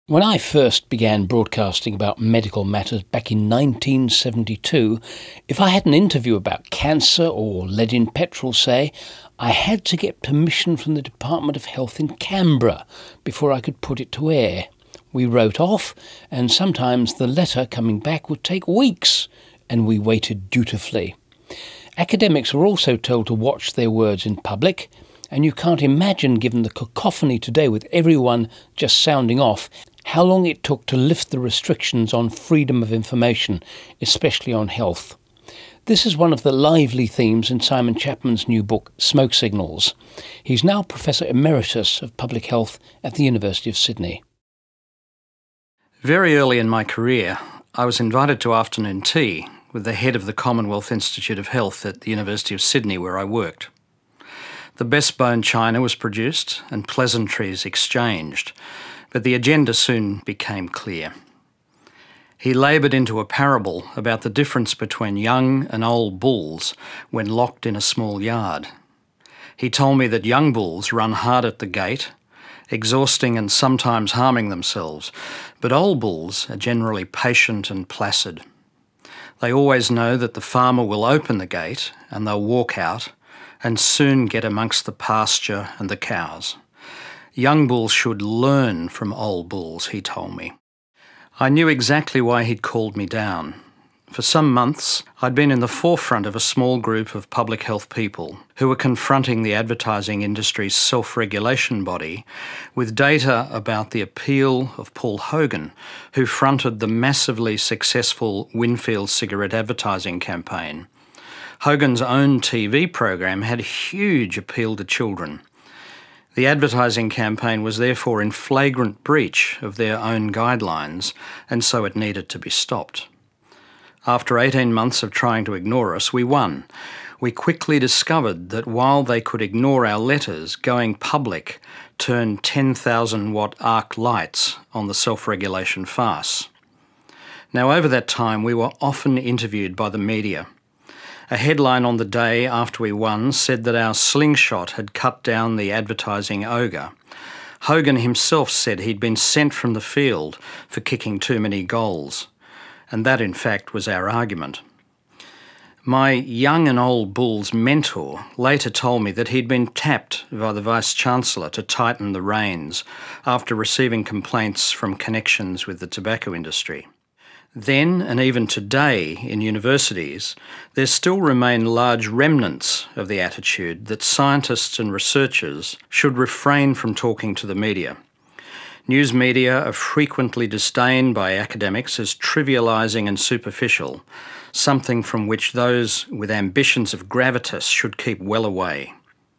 When I first began broadcasting about medical matters back in 1972, if I had an interview about cancer or lead in petrol, say, I had to get permission from the Department of Health in Canberra before I could put it to air. We wrote off, and sometimes the letter coming back would take weeks, and we waited dutifully. Academics were also told to watch their words in public, and you can't imagine, given the cacophony today with everyone just sounding off, how long it took to lift the restrictions on freedom of information, especially on health. This is one of the lively themes in Simon Chapman's new book, Smoke Signals. He's now Professor Emeritus of Public Health at the University of Sydney. Very early in my career, I was invited to afternoon tea with the head of the Commonwealth Institute of Health at the University of Sydney, where I worked. The best bone china was produced and pleasantries exchanged, but the agenda soon became clear. He laboured into a parable about the difference between young and old bulls when locked in a small yard. He told me that young bulls run hard at the gate, exhausting and sometimes harming themselves, but old bulls are generally patient and placid. They always know that the farmer will open the gate and they'll walk out and soon get amongst the pasture and the cows. Young bulls should learn from old bulls, he told me. I knew exactly why he'd called me down. For some months, I'd been in the forefront of a small group of public health people who were confronting the advertising industry's self-regulation body with data about the appeal of Paul Hogan, who fronted the massively successful Winfield cigarette advertising campaign. Hogan's own TV program had a huge appeal to children. The advertising campaign was therefore in flagrant breach of their own guidelines, and so it needed to be stopped. After 18 months of trying to ignore us, we won. We quickly discovered that while they could ignore our letters, going public turned 10,000-watt arc lights on the self-regulation farce. Now, over that time, we were often interviewed by the media. A headline on the day after we won said that our slingshot had cut down the advertising ogre. Hogan himself said he'd been sent from the field for kicking too many goals. And that, in fact, was our argument. My young and old bulls mentor later told me that he'd been tapped by the Vice-Chancellor to tighten the reins after receiving complaints from connections with the tobacco industry. Then, and even today in universities, there still remain large remnants of the attitude that scientists and researchers should refrain from talking to the media. News media are frequently disdained by academics as trivialising and superficial, something from which those with ambitions of gravitas should keep well away.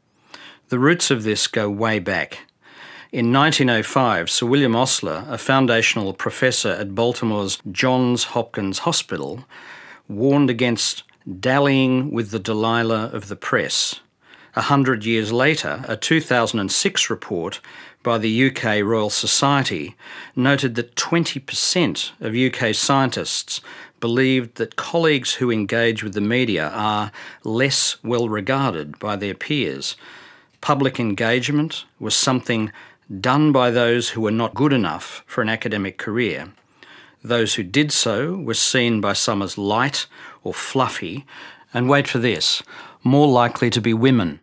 The roots of this go way back. In 1905, Sir William Osler, a foundational professor at Baltimore's Johns Hopkins Hospital, warned against dallying with the Delilah of the press. 100 years later, a 2006 report by the UK Royal Society noted that 20% of UK scientists believed that colleagues who engage with the media are less well regarded by their peers. Public engagement was something done by those who were not good enough for an academic career. Those who did so were seen by some as light or fluffy, and wait for this, more likely to be women.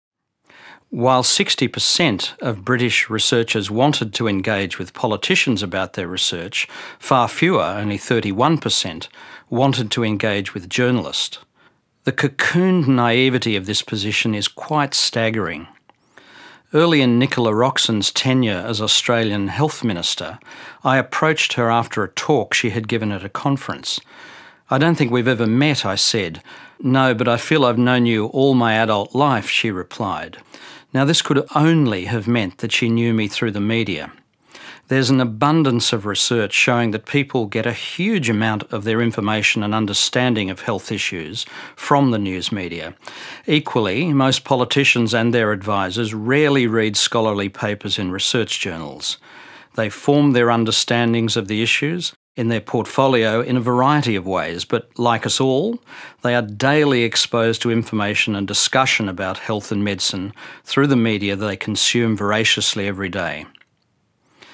While 60% of British researchers wanted to engage with politicians about their research, far fewer, only 31%, wanted to engage with journalists. The cocooned naivety of this position is quite staggering. Early in Nicola Roxon's tenure as Australian Health Minister, I approached her after a talk she had given at a conference. "I don't think we've ever met," I said. "No, but I feel I've known you all my adult life," she replied. Now, this could only have meant that she knew me through the media. There's an abundance of research showing that people get a huge amount of their information and understanding of health issues from the news media. Equally, most politicians and their advisors rarely read scholarly papers in research journals. They form their understandings of the issues in their portfolio in a variety of ways, but like us all, they are daily exposed to information and discussion about health and medicine through the media they consume voraciously every day.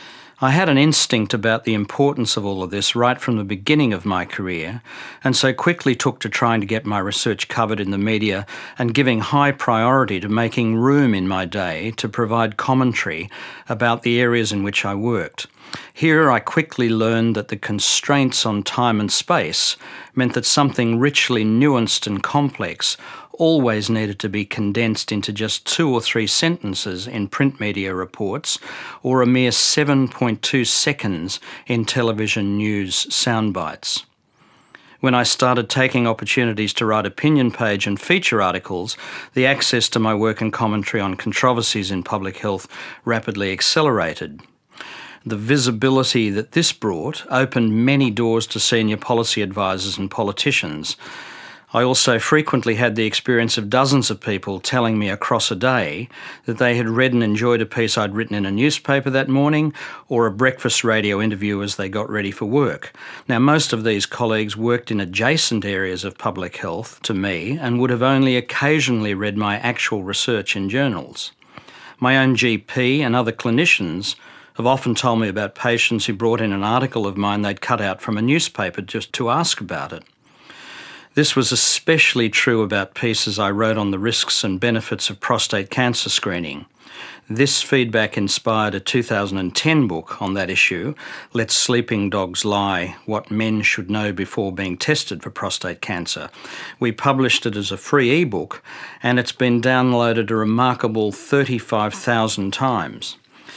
I had an instinct about the importance of all of this right from the beginning of my career, and so quickly took to trying to get my research covered in the media and giving high priority to making room in my day to provide commentary about the areas in which I worked. Here I quickly learned that the constraints on time and space meant that something richly nuanced and complex always needed to be condensed into just 2 or 3 sentences in print media reports, or a mere 7.2 seconds in television news soundbites. When I started taking opportunities to write opinion page and feature articles, the access to my work and commentary on controversies in public health rapidly accelerated. The visibility that this brought opened many doors to senior policy advisors and politicians. I also frequently had the experience of dozens of people telling me across a day that they had read and enjoyed a piece I'd written in a newspaper that morning, or a breakfast radio interview as they got ready for work. Now, most of these colleagues worked in adjacent areas of public health to me and would have only occasionally read my actual research in journals. My own GP and other clinicians have often told me about patients who brought in an article of mine they'd cut out from a newspaper just to ask about it. This was especially true about pieces I wrote on the risks and benefits of prostate cancer screening. This feedback inspired a 2010 book on that issue, Let Sleeping Dogs Lie: What Men Should Know Before Being Tested for Prostate Cancer. We published it as a free ebook, and it's been downloaded a remarkable 35,000 times.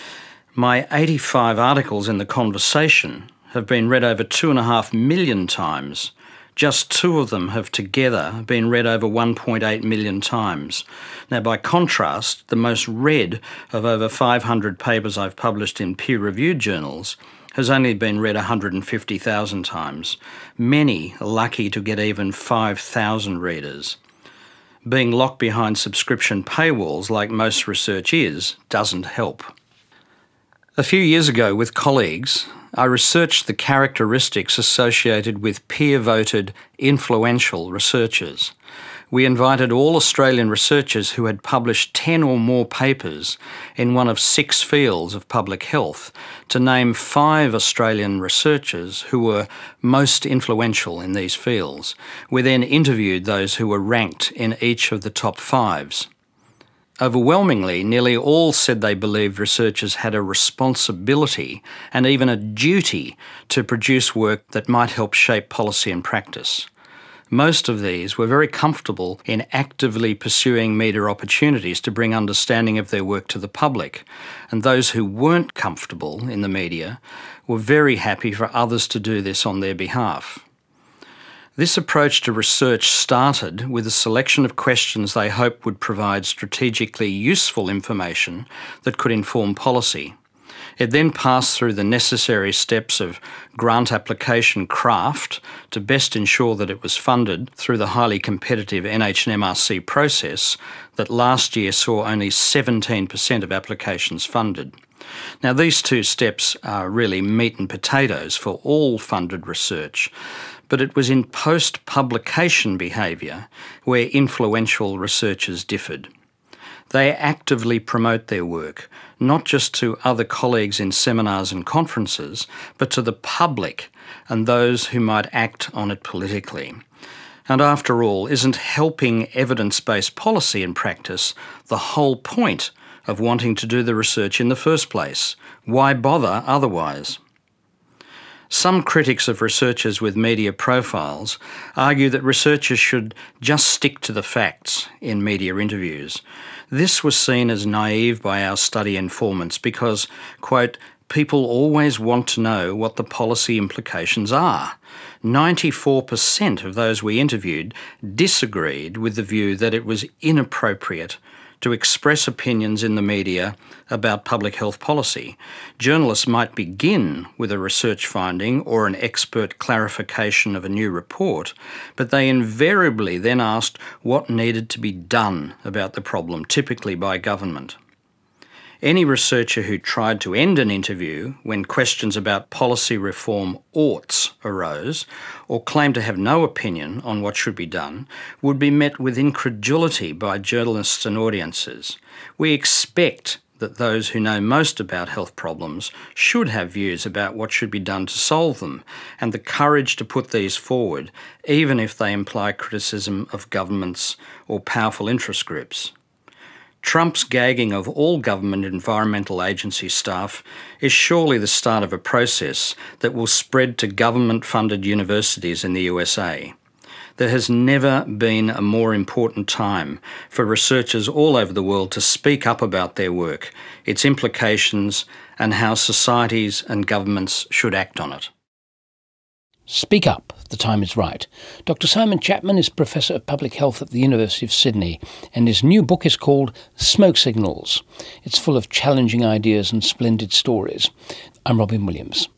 My 85 articles in The Conversation have been read over 2.5 million times. Just 2 of them have together been read over 1.8 million times. Now, by contrast, the most read of over 500 papers I've published in peer-reviewed journals has only been read 150,000 times. Many are lucky to get even 5,000 readers. Being locked behind subscription paywalls, like most research is, doesn't help. A few years ago, with colleagues, I researched the characteristics associated with peer-voted, influential researchers. We invited all Australian researchers who had published 10 or more papers in one of 6 fields of public health to name 5 Australian researchers who were most influential in these fields. We then interviewed those who were ranked in each of the top 5s. Overwhelmingly, nearly all said they believed researchers had a responsibility and even a duty to produce work that might help shape policy and practice. Most of these were very comfortable in actively pursuing media opportunities to bring understanding of their work to the public, and those who weren't comfortable in the media were very happy for others to do this on their behalf. This approach to research started with a selection of questions they hoped would provide strategically useful information that could inform policy. It then passed through the necessary steps of grant application craft to best ensure that it was funded through the highly competitive NHMRC process that last year saw only 17% of applications funded. Now, these 2 steps are really meat and potatoes for all funded research, but it was in post-publication behaviour where influential researchers differed. They actively promote their work, not just to other colleagues in seminars and conferences, but to the public and those who might act on it politically. And after all, isn't helping evidence-based policy and practice the whole point of wanting to do the research in the first place? Why bother otherwise? Some critics of researchers with media profiles argue that researchers should just stick to the facts in media interviews. This was seen as naive by our study informants because, quote, people always want to know what the policy implications are. 94% of those we interviewed disagreed with the view that it was inappropriate to express opinions in the media about public health policy. Journalists might begin with a research finding or an expert clarification of a new report, but they invariably then asked what needed to be done about the problem, typically by government. Any researcher who tried to end an interview when questions about policy reform oughts arose, or claimed to have no opinion on what should be done, would be met with incredulity by journalists and audiences. We expect that those who know most about health problems should have views about what should be done to solve them, and the courage to put these forward, even if they imply criticism of governments or powerful interest groups. Trump's gagging of all government environmental agency staff is surely the start of a process that will spread to government-funded universities in the USA. There has never been a more important time for researchers all over the world to speak up about their work, its implications, and how societies and governments should act on it. Speak up, the time is right. Dr. Simon Chapman is Professor of Public Health at the University of Sydney, and his new book is called Smoke Signals. It's full of challenging ideas and splendid stories. I'm Robin Williams.